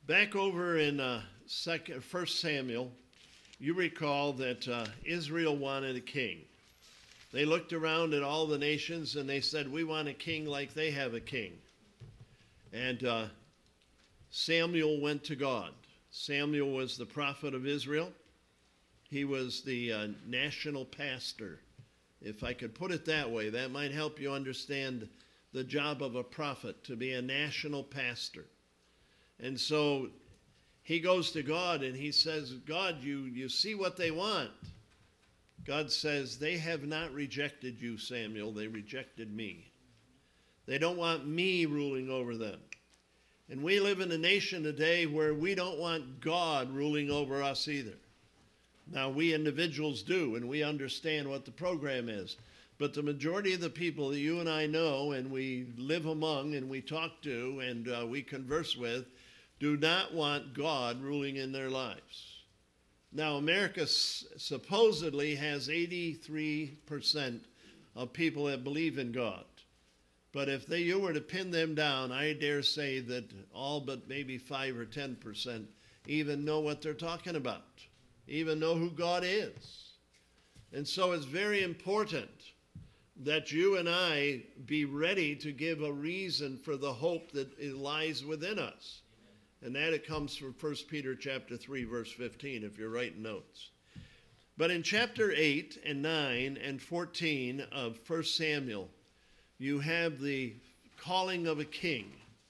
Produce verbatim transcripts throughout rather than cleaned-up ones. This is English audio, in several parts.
Back over in uh, second, First Samuel, you recall that uh, Israel wanted a king. They looked around at all the nations and they said, we want a king like they have a king. And uh, Samuel went to God. Samuel was the prophet of Israel. He was the uh, national pastor. If I could put it that way, that might help you understand the job of a prophet, to be a national pastor. And so he goes to God and he says, God, you, you see what they want. God says, they have not rejected you, Samuel. They rejected me. They don't want me ruling over them. And we live in a nation today where we don't want God ruling over us either. Now, we individuals do, and we understand what the program is. But the majority of the people that you and I know and we live among and we talk to and uh, we converse with do not want God ruling in their lives. Now, America s- supposedly has eighty-three percent of people that believe in God. But if they, you were to pin them down, I dare say that all but maybe five or ten percent even know what they're talking about, even know who God is. And so it's very important that you and I be ready to give a reason for the hope that lies within us. And that it comes from First Peter chapter three, verse fifteen, if you're writing notes. But in chapter eight and nine and fourteen of First Samuel, you have the calling of a king.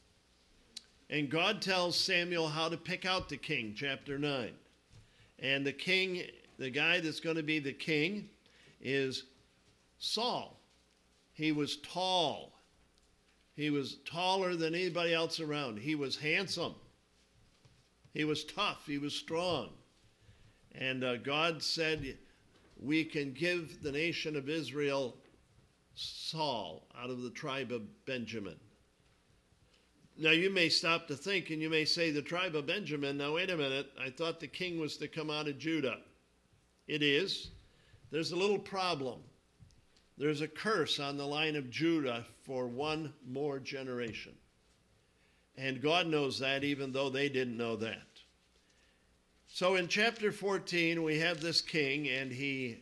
And God tells Samuel how to pick out the king, chapter nine. And the king, the guy that's going to be the king is Saul. He was tall. He was taller than anybody else around. He was handsome. He was tough. He was strong. And uh, God said, we can give the nation of Israel Saul out of the tribe of Benjamin. Now you may stop to think and you may say, the tribe of Benjamin, now wait a minute, I thought the king was to come out of Judah. It is. There's a little problem. There's a curse on the line of Judah for one more generation. And God knows that, even though they didn't know that. So in chapter fourteen, we have this king, and he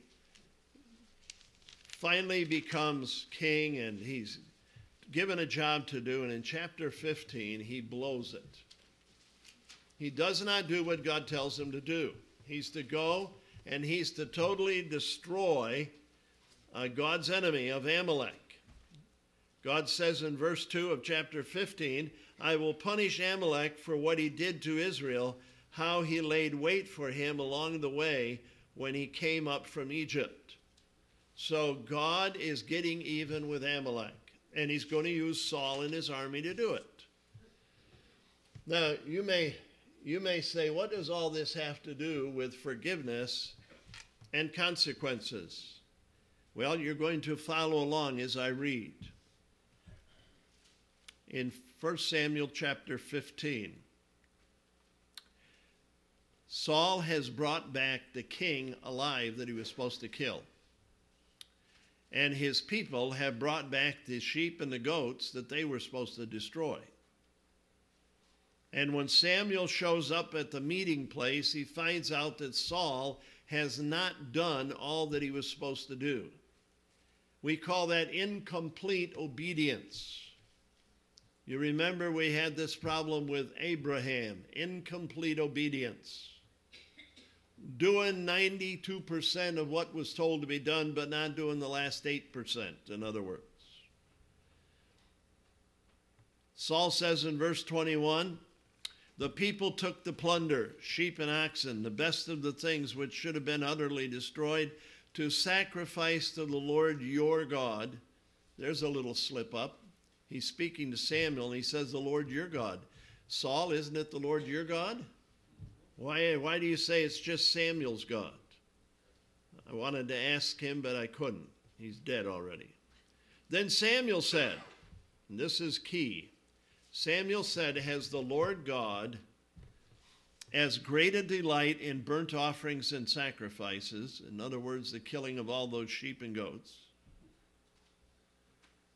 finally becomes king, and he's given a job to do. And in chapter fifteen, he blows it. He does not do what God tells him to do. He's to go, and he's to totally destroy uh, God's enemy of Amalek. God says in verse two of chapter fifteen, I will punish Amalek for what he did to Israel, how he laid wait for him along the way when he came up from Egypt. So God is getting even with Amalek, and he's going to use Saul and his army to do it. Now, you may, you may say, what does all this have to do with forgiveness and consequences? Well, you're going to follow along as I read. In First Samuel chapter fifteen, Saul has brought back the king alive that he was supposed to kill. And his people have brought back the sheep and the goats that they were supposed to destroy. And when Samuel shows up at the meeting place, he finds out that Saul has not done all that he was supposed to do. We call that incomplete obedience. You remember we had this problem with Abraham, incomplete obedience. Doing ninety-two percent of what was told to be done, but not doing the last eight percent, in other words. Saul says in verse twenty-one, the people took the plunder, sheep and oxen, the best of the things which should have been utterly destroyed, to sacrifice to the Lord your God. There's a little slip up. He's speaking to Samuel, and he says, the Lord your God. Saul, isn't it the Lord your God? Why, why do you say it's just Samuel's God? I wanted to ask him, but I couldn't. He's dead already. Then Samuel said, and this is key, Samuel said, has the Lord God as great a delight in burnt offerings and sacrifices, in other words, the killing of all those sheep and goats?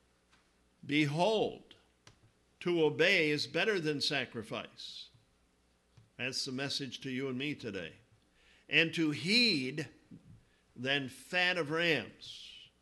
Behold, to obey is better than sacrifice, That's the message to you and me today. And to heed than fat of rams.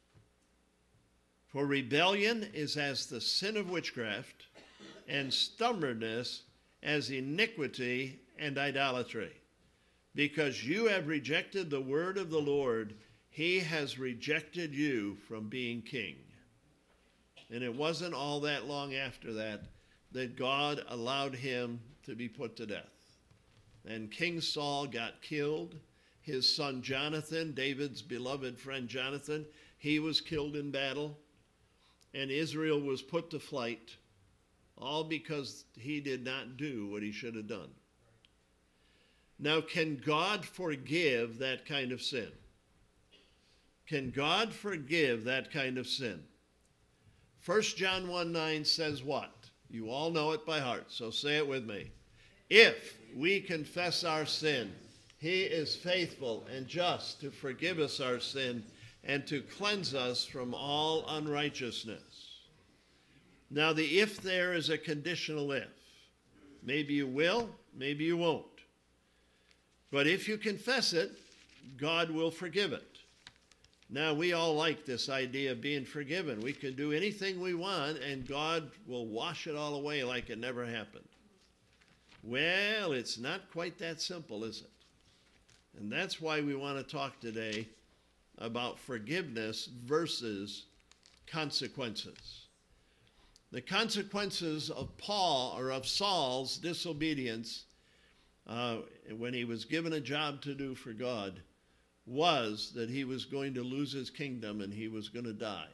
For rebellion is as the sin of witchcraft, and stubbornness as iniquity and idolatry. Because you have rejected the word of the Lord, he has rejected you from being king. And it wasn't all that long after that that God allowed him to be put to death. And King Saul got killed. His son Jonathan, David's beloved friend Jonathan, he was killed in battle. And Israel was put to flight, all because he did not do what he should have done. Now, can God forgive that kind of sin? Can God forgive that kind of sin? First John one nine says what? You all know it by heart, so say it with me. If we confess our sin, he is faithful and just to forgive us our sin and to cleanse us from all unrighteousness. Now, the if there is a conditional if. Maybe you will, maybe you won't. But if you confess it, God will forgive it. Now, we all like this idea of being forgiven. We can do anything we want, and God will wash it all away like it never happened. Well, it's not quite that simple, is it? And that's why we want to talk today about forgiveness versus consequences. The consequences of Paul, or of Saul's disobedience, uh, when he was given a job to do for God, was that he was going to lose his kingdom and he was going to die.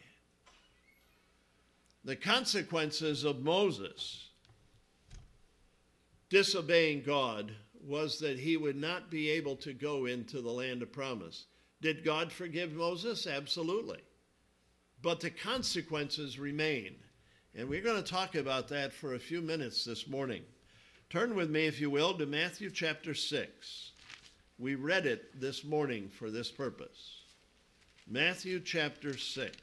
The consequences of Moses disobeying God was that he would not be able to go into the land of promise. Did God forgive Moses? Absolutely. But the consequences remain. And we're going to talk about that for a few minutes this morning. Turn with me, if you will, to Matthew chapter six. We read it this morning for this purpose. Matthew chapter six.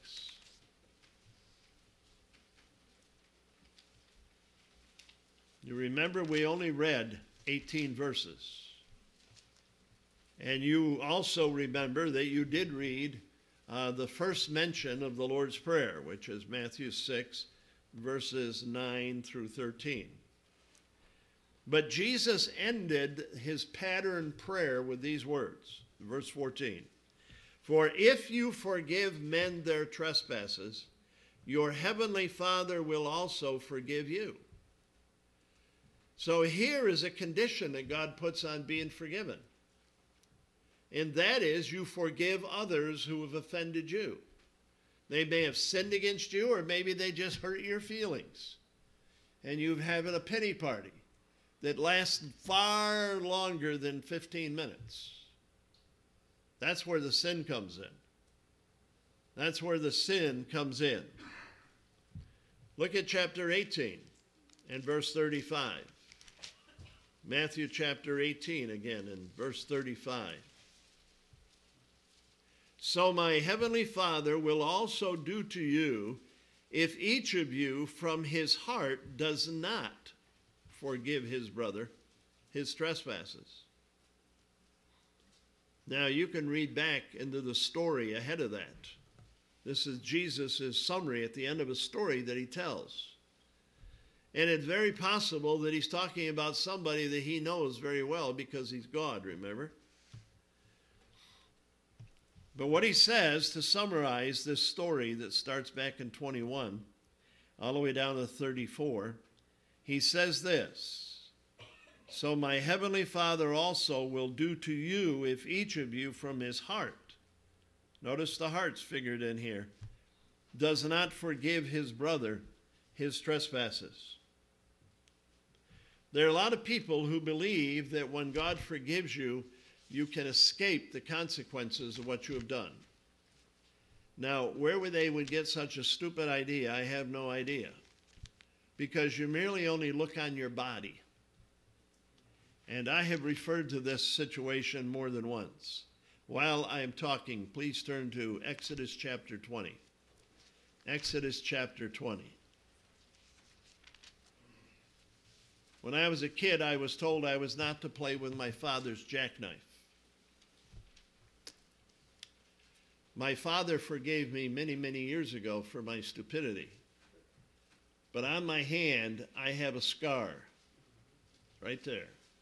You remember we only read eighteen verses. And you also remember that you did read uh, the first mention of the Lord's Prayer, which is Matthew six, verses nine through thirteen. But Jesus ended his pattern prayer with these words, verse fourteen. For if you forgive men their trespasses, your heavenly Father will also forgive you. So here is a condition that God puts on being forgiven. And that is, you forgive others who have offended you. They may have sinned against you, or maybe they just hurt your feelings. And you're having a pity party that lasts far longer than fifteen minutes. That's where the sin comes in. That's where the sin comes in. Look at chapter eighteen and verse thirty-five. Matthew chapter eighteen again and verse thirty-five. So my heavenly Father will also do to you if each of you from his heart does not forgive his brother his trespasses. Now you can read back into the story ahead of that. This is Jesus' summary at the end of a story that he tells. And it's very possible that he's talking about somebody that he knows very well because he's God, remember? But what he says, to summarize this story that starts back in twenty-one, all the way down to thirty-four, he says this, so my heavenly Father also will do to you if each of you from his heart, notice the heart's figured in here, does not forgive his brother his trespasses. There are a lot of people who believe that when God forgives you, you can escape the consequences of what you have done. Now, where would they would get such a stupid idea, I have no idea. Because you merely only look on your body. And I have referred to this situation more than once. While I am talking, please turn to Exodus chapter twenty. Exodus chapter twenty. When I was a kid, I was told I was not to play with my father's jackknife. My father forgave me many, many years ago for my stupidity. But on my hand, I have a scar right there.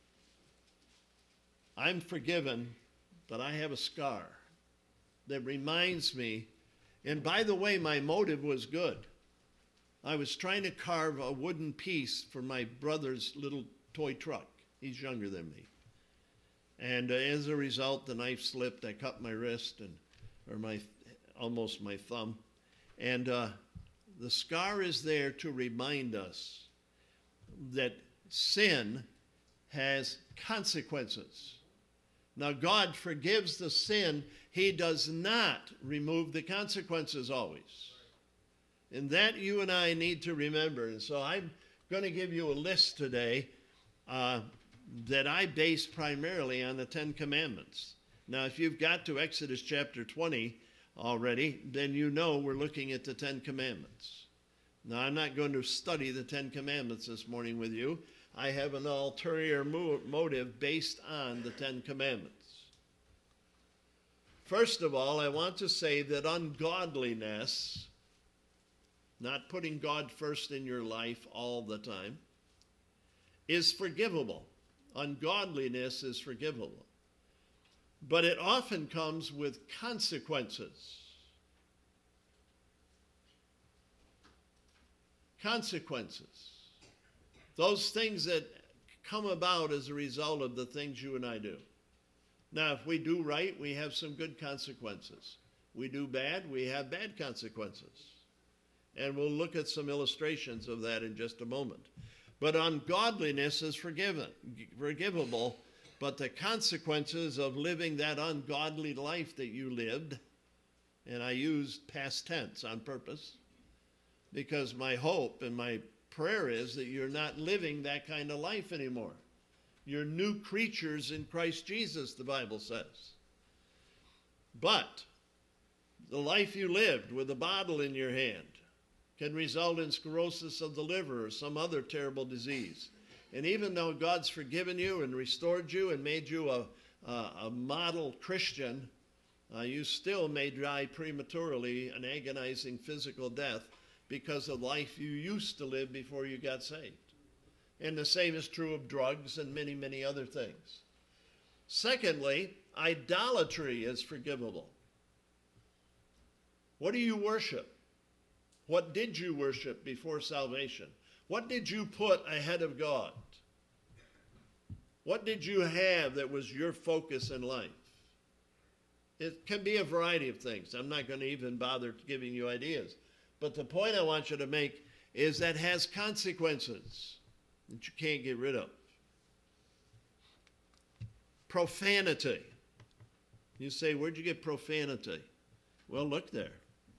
I'm forgiven, but I have a scar that reminds me. And by the way, my motive was good. I was trying to carve a wooden piece for my brother's little toy truck. He's younger than me. And uh, as a result, the knife slipped. I cut my wrist and or my almost my thumb. And uh, the scar is there to remind us that sin has consequences. Now, God forgives the sin. He does not remove the consequences always. And that you and I need to remember. And so I'm going to give you a list today uh, that I base primarily on the Ten Commandments. Now, if you've got to Exodus chapter twenty already, then you know we're looking at the Ten Commandments. Now, I'm not going to study the Ten Commandments this morning with you. I have an ulterior mo- motive based on the Ten Commandments. First of all, I want to say that ungodliness, not putting God first in your life all the time, is forgivable. Ungodliness is forgivable. But it often comes with consequences. Consequences. Those things that come about as a result of the things you and I do. Now, if we do right, we have some good consequences. We do bad, we have bad consequences. And we'll look at some illustrations of that in just a moment. But ungodliness is forgiven, forgivable, but the consequences of living that ungodly life that you lived, and I used past tense on purpose, because my hope and my prayer is that you're not living that kind of life anymore. You're new creatures in Christ Jesus, the Bible says. But the life you lived with a bottle in your hand can result in cirrhosis of the liver or some other terrible disease. And even though God's forgiven you and restored you and made you a, a, a model Christian, uh, you still may die prematurely an agonizing physical death because of life you used to live before you got saved. And the same is true of drugs and many, many other things. Secondly, idolatry is forgivable. What do you worship? What did you worship before salvation? What did you put ahead of God? What did you have that was your focus in life? It can be a variety of things. I'm not going to even bother giving you ideas. But the point I want you to make is that has consequences that you can't get rid of. Profanity. You say, where'd you get profanity? Well, look there.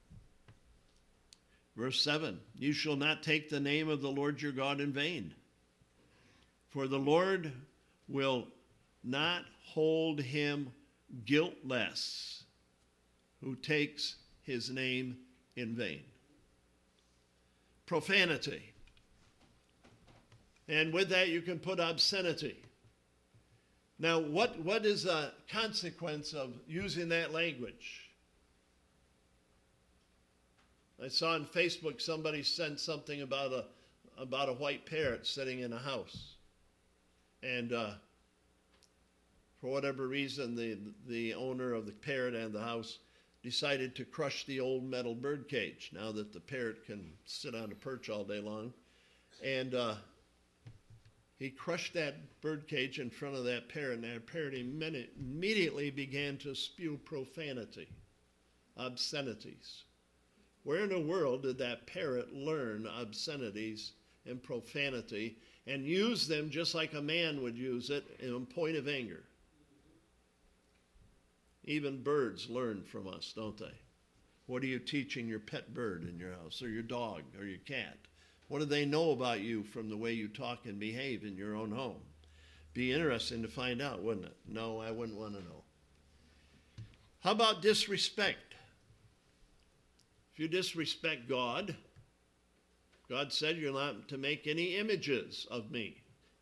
Verse seven, you shall not take the name of the Lord your God in vain, for the Lord will not hold him guiltless who takes his name in vain. Profanity. And with that you can put obscenity. Now, what, what is a consequence of using that language? I saw on Facebook somebody sent something about a about a white parrot sitting in a house, and uh, for whatever reason, the the owner of the parrot and the house decided to crush the old metal bird cage. Now that the parrot can sit on a perch all day long, and uh, he crushed that bird cage in front of that parrot, and that parrot immediately began to spew profanity, obscenities. Where in the world did that parrot learn obscenities and profanity and use them just like a man would use it in a point of anger? Even birds learn from us, don't they? What are you teaching your pet bird in your house, or your dog, or your cat? What do they know about you from the way you talk and behave in your own home? Be interesting to find out, wouldn't it? No, I wouldn't want to know. How about disrespect? If you disrespect God, God said you're not to make any images of me.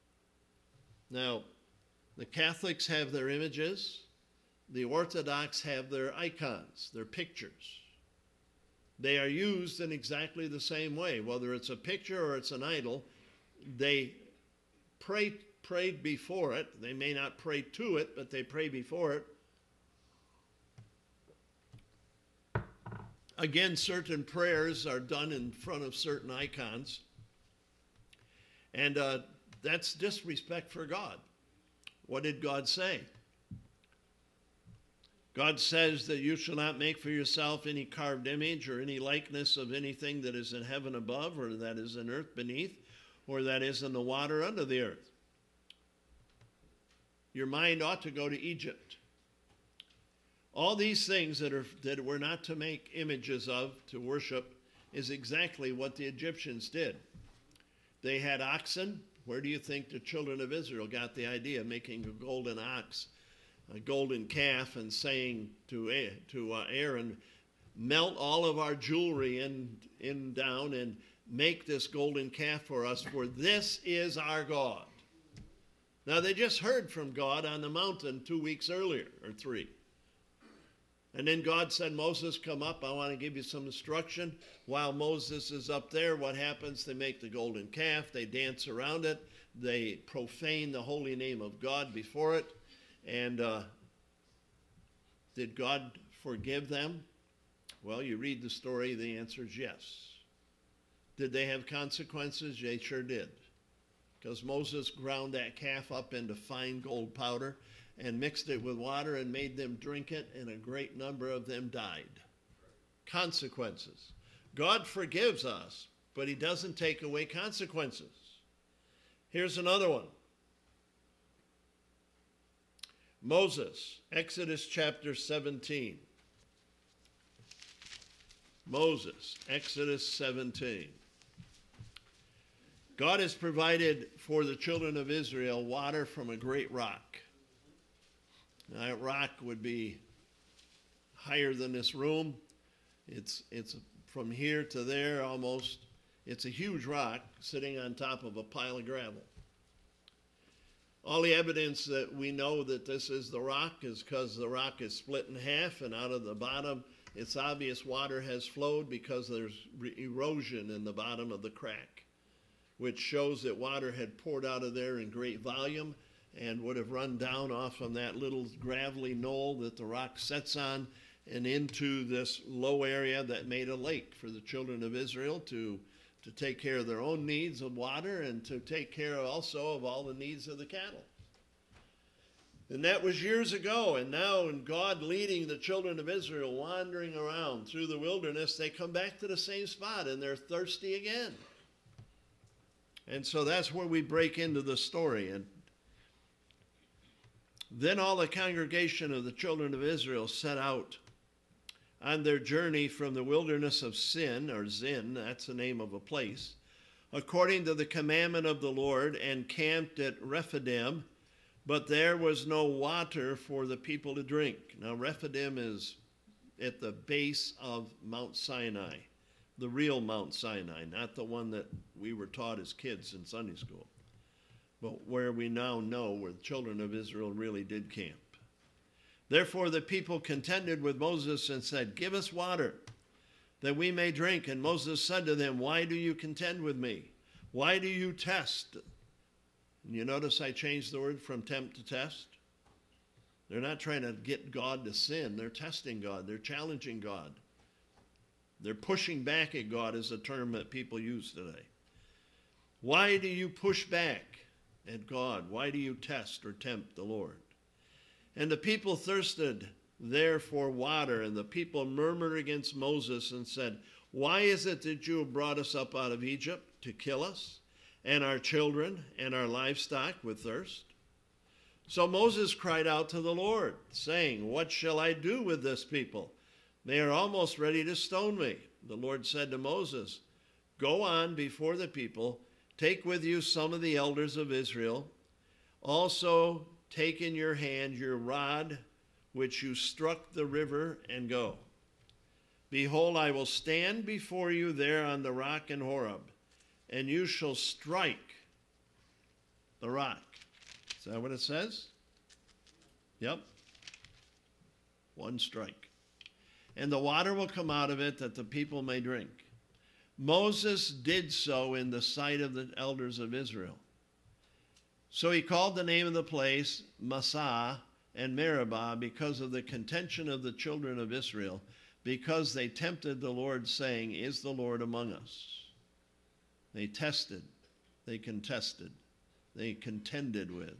Now, the Catholics have their images. The Orthodox have their icons, their pictures. They are used in exactly the same way. Whether it's a picture or it's an idol, they pray, prayed before it. They may not pray to it, but they pray before it. Again, certain prayers are done in front of certain icons. And uh, that's disrespect for God. What did God say? God says that you shall not make for yourself any carved image or any likeness of anything that is in heaven above, or that is in earth beneath, or that is in the water under the earth. Your mind ought to go to Egypt. All these things that are that we're not to make images of, to worship, is exactly what the Egyptians did. They had oxen. Where do you think the children of Israel got the idea of making a golden ox, a golden calf, and saying to to uh, Aaron, melt all of our jewelry in in down and make this golden calf for us, for this is our God. Now, they just heard from God on the mountain two weeks earlier, or three. And then God said, Moses, come up. I want to give you some instruction. While Moses is up there, what happens? They make the golden calf. They dance around it. They profane the holy name of God before it. And uh, did God forgive them? Well, you read the story, the answer is yes. Did they have consequences? They sure did. Because Moses ground that calf up into fine gold powder and mixed it with water and made them drink it, and a great number of them died. Consequences. God forgives us, but he doesn't take away consequences. Here's another one. Moses, Exodus chapter seventeen. Moses, Exodus seventeen. God has provided for the children of Israel water from a great rock. Now, that rock would be higher than this room. It's, it's from here to there almost. It's a huge rock sitting on top of a pile of gravel. All the evidence that we know that this is the rock is because the rock is split in half, and out of the bottom, it's obvious water has flowed because there's erosion in the bottom of the crack, which shows that water had poured out of there in great volume and would have run down off from that little gravelly knoll that the rock sets on and into this low area that made a lake for the children of Israel to, to take care of their own needs of water and to take care also of all the needs of the cattle. And that was years ago, and now in God leading the children of Israel wandering around through the wilderness, they come back to the same spot and they're thirsty again. And so that's where we break into the story. And then all the congregation of the children of Israel set out on their journey from the wilderness of Sin, or Zin, that's the name of a place, according to the commandment of the Lord, and camped at Rephidim, but there was no water for the people to drink. Now, Rephidim is at the base of Mount Sinai, the real Mount Sinai, not the one that we were taught as kids in Sunday school, but where we now know where the children of Israel really did camp. Therefore the people contended with Moses and said, give us water, that we may drink. And Moses said to them, why do you contend with me? Why do you test? And you notice I changed the word from tempt to test? They're not trying to get God to sin. They're testing God. They're challenging God. They're pushing back at God is a term that people use today. Why do you push back at God? Why do you test or tempt the Lord? And the people thirsted there for water, and the people murmured against Moses and said, why is it that you have brought us up out of Egypt to kill us and our children and our livestock with thirst? So Moses cried out to the Lord, saying, what shall I do with this people? They are almost ready to stone me. The Lord said to Moses, go on before the people, take with you some of the elders of Israel. Also take in your hand your rod, which you struck the river, and go. Behold, I will stand before you there on the rock in Horeb, and you shall strike the rock. Is that what it says? Yep. One strike. And the water will come out of it that the people may drink. Moses did so in the sight of the elders of Israel. So he called the name of the place Massah and Meribah because of the contention of the children of Israel, because they tempted the Lord, saying, "Is the Lord among us?" They tested, they contested, they contended with.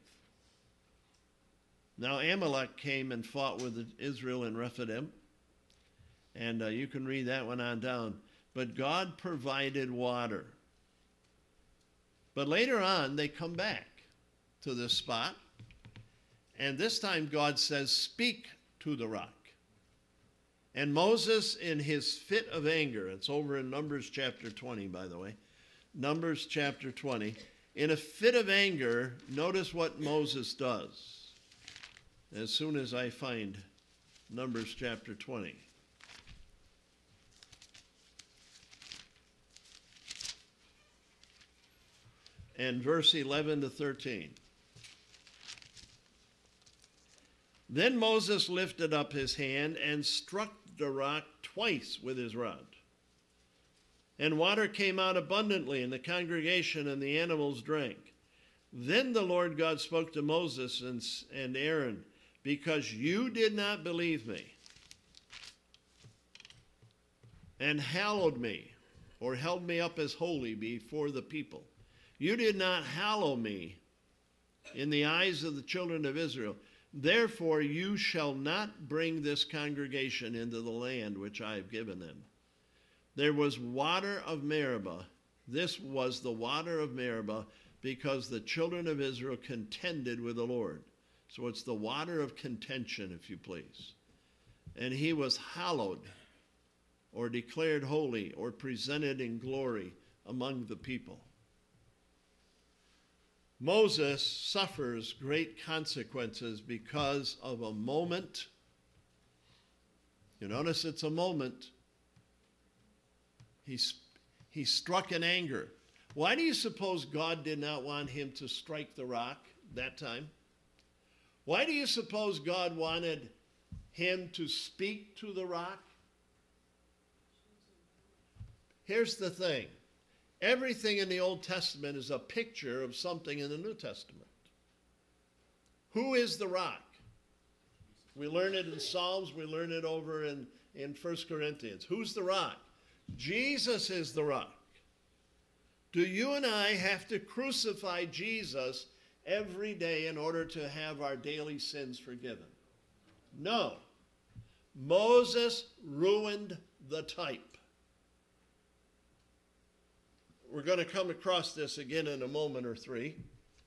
Now Amalek came and fought with Israel in Rephidim, and uh, you can read that one on down. But God provided water. But later on, they come back to this spot, and this time God says, "Speak to the rock." And Moses, in his fit of anger, it's over in Numbers chapter twenty, by the way, Numbers chapter twenty, in a fit of anger, notice what Moses does. As soon as I find Numbers chapter twenty. And verse eleven to thirteen. Then Moses lifted up his hand and struck the rock twice with his rod. And water came out abundantly, and the congregation and the animals drank. Then the Lord God spoke to Moses and, and Aaron, "Because you did not believe me and hallowed me," or held me up as holy before the people. "You did not hallow me in the eyes of the children of Israel. Therefore you shall not bring this congregation into the land which I have given them." There was water of Meribah. This was the water of Meribah because the children of Israel contended with the Lord. So it's the water of contention, if you please. And he was hallowed, or declared holy, or presented in glory among the people. Moses suffers great consequences because of a moment. You notice it's a moment. He, he struck in anger. Why do you suppose God did not want him to strike the rock that time? Why do you suppose God wanted him to speak to the rock? Here's the thing. Everything in the Old Testament is a picture of something in the New Testament. Who is the rock? We learn it in Psalms. We learn it over in, in First Corinthians. Who's the rock? Jesus is the rock. Do you and I have to crucify Jesus every day in order to have our daily sins forgiven? No. Moses ruined the type. We're going to come across this again in a moment or three.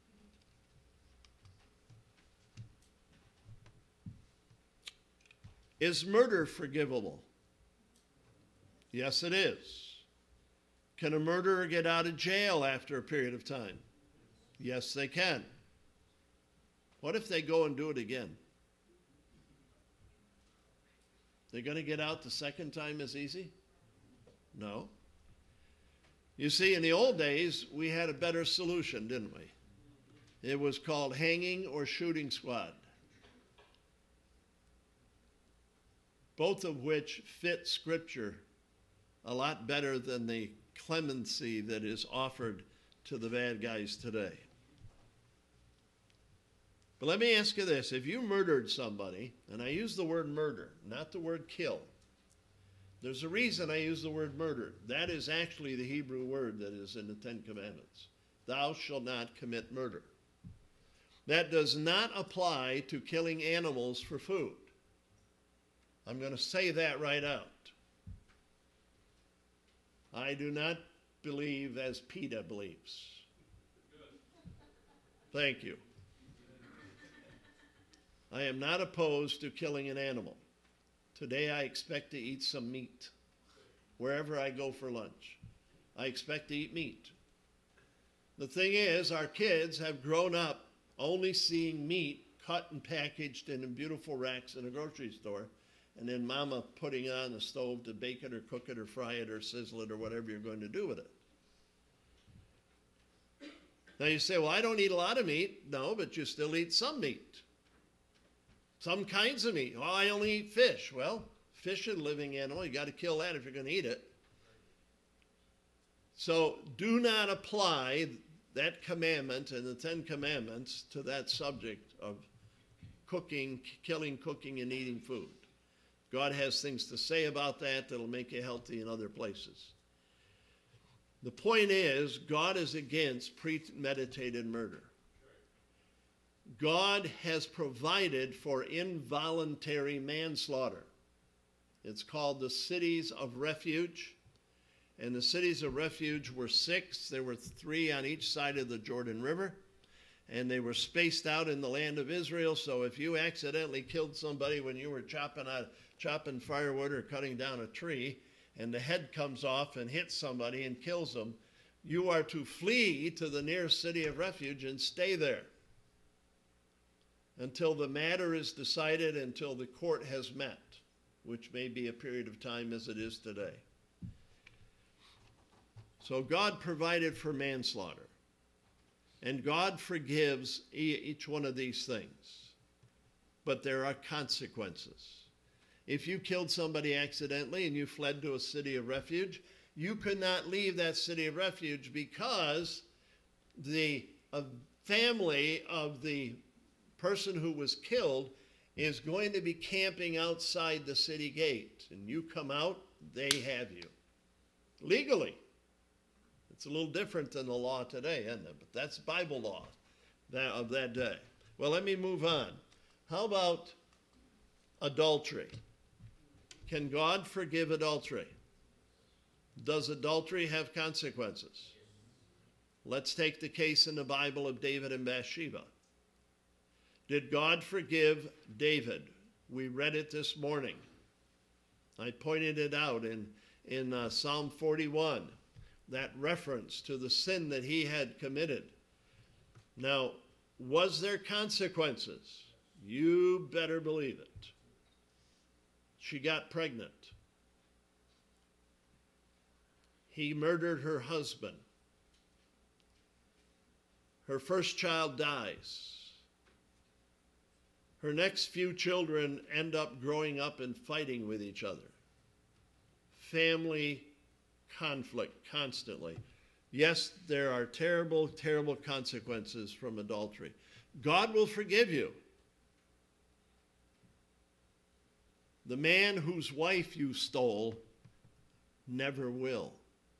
Is murder forgivable? Yes, it is. Can a murderer get out of jail after a period of time? Yes, they can. What if they go and do it again? They're going to get out the second time as easy? No. You see, in the old days, we had a better solution, didn't we? It was called hanging or shooting squad, both of which fit Scripture a lot better than the clemency that is offered to the bad guys today. But let me ask you this. If you murdered somebody, and I use the word murder, not the word kill. There's a reason I use the word murder. That is actually the Hebrew word that is in the Ten Commandments. Thou shalt not commit murder. That does not apply to killing animals for food. I'm going to say that right out. I do not believe as PETA believes. Thank you. I am not opposed to killing an animal. Today I expect to eat some meat. Wherever I go for lunch, I expect to eat meat. The thing is, our kids have grown up only seeing meat cut and packaged in beautiful racks in a grocery store, and then mama putting it on the stove to bake it or cook it or fry it or sizzle it or whatever you're going to do with it. Now you say, well, I don't eat a lot of meat. No, but you still eat some meat. Some kinds of meat. Well, I only eat fish. Well, fish is a living animal. You got to kill that if you're going to eat it. So do not apply that commandment and the Ten Commandments to that subject of cooking, killing, cooking, and eating food. God has things to say about that that'll make you healthy in other places. The point is, God is against premeditated murder. God has provided for involuntary manslaughter. It's called the cities of refuge. And the cities of refuge were six. There were three on each side of the Jordan River. And they were spaced out in the land of Israel. So if you accidentally killed somebody when you were chopping, out, chopping firewood or cutting down a tree, and the head comes off and hits somebody and kills them, you are to flee to the nearest city of refuge and stay there until the matter is decided, until the court has met, which may be a period of time as it is today. So God provided for manslaughter, and God forgives each one of these things, but there are consequences. If you killed somebody accidentally and you fled to a city of refuge, you could not leave that city of refuge because the uh, family of the person who was killed is going to be camping outside the city gate. And you come out, they have you. Legally. It's a little different than the law today, isn't it? But that's Bible law that, of that day. Well, let me move on. How about adultery? Can God forgive adultery? Does adultery have consequences? Let's take the case in the Bible of David and Bathsheba. Did God forgive David? We read it this morning. I pointed it out in, in uh, Psalm forty-one, that reference to the sin that he had committed. Now, was there consequences? You better believe it. She got pregnant. He murdered her husband. Her first child dies. Her next few children end up growing up and fighting with each other. Family conflict constantly. Yes, there are terrible, terrible consequences from adultery. God will forgive you. The man whose wife you stole never will.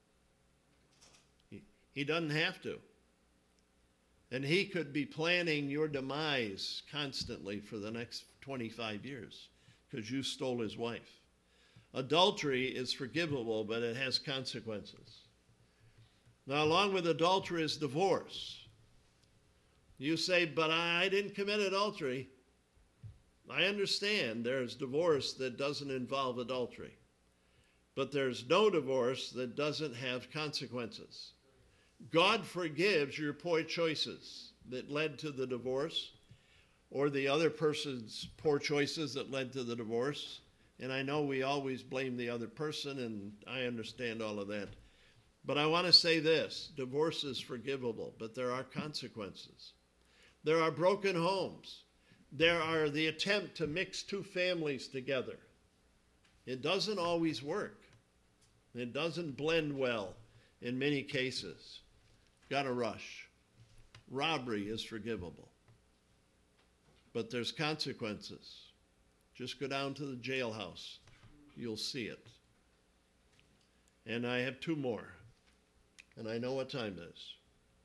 He, he doesn't have to. And he could be planning your demise constantly for the next twenty-five years because you stole his wife. Adultery is forgivable, but it has consequences. Now, along with adultery is divorce. You say, but I didn't commit adultery. I understand there's divorce that doesn't involve adultery. But there's no divorce that doesn't have consequences. God forgives your poor choices that led to the divorce, or the other person's poor choices that led to the divorce. And I know we always blame the other person, and I understand all of that. But I want to say this, divorce is forgivable, but there are consequences. There are broken homes. There are the attempt to mix two families together. It doesn't always work. It doesn't blend well in many cases. Got to rush. Robbery is forgivable. But there's consequences. Just go down to the jailhouse. You'll see it. And I have two more. And I know what time it is.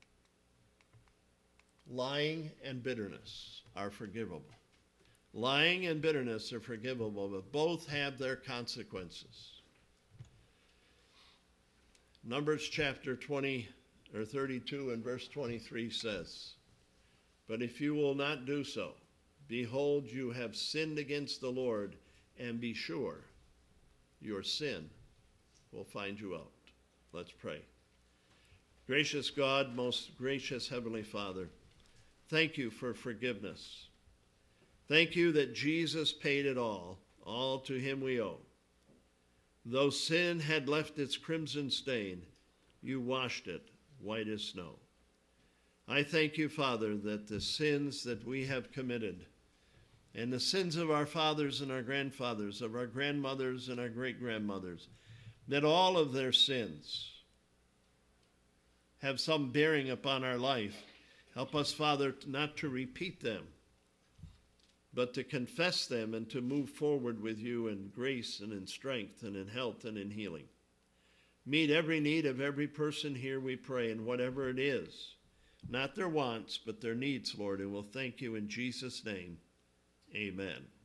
Lying and bitterness are forgivable. Lying and bitterness are forgivable, but both have their consequences. Numbers chapter twenty or thirty-two and verse twenty-three says, "But if you will not do so, behold, you have sinned against the Lord, and be sure your sin will find you out." Let's pray. Gracious God, most gracious Heavenly Father, thank you for forgiveness. Thank you that Jesus paid it all. All to him we owe. Though sin had left its crimson stain, you washed it white as snow. I thank you, Father, that the sins that we have committed and the sins of our fathers and our grandfathers, of our grandmothers and our great-grandmothers, that all of their sins have some bearing upon our life. Help us, Father, not to repeat them, but to confess them and to move forward with you in grace and in strength and in health and in healing. Meet every need of every person here, we pray, and whatever it is, not their wants, but their needs, Lord, and we'll thank you in Jesus' name. Amen.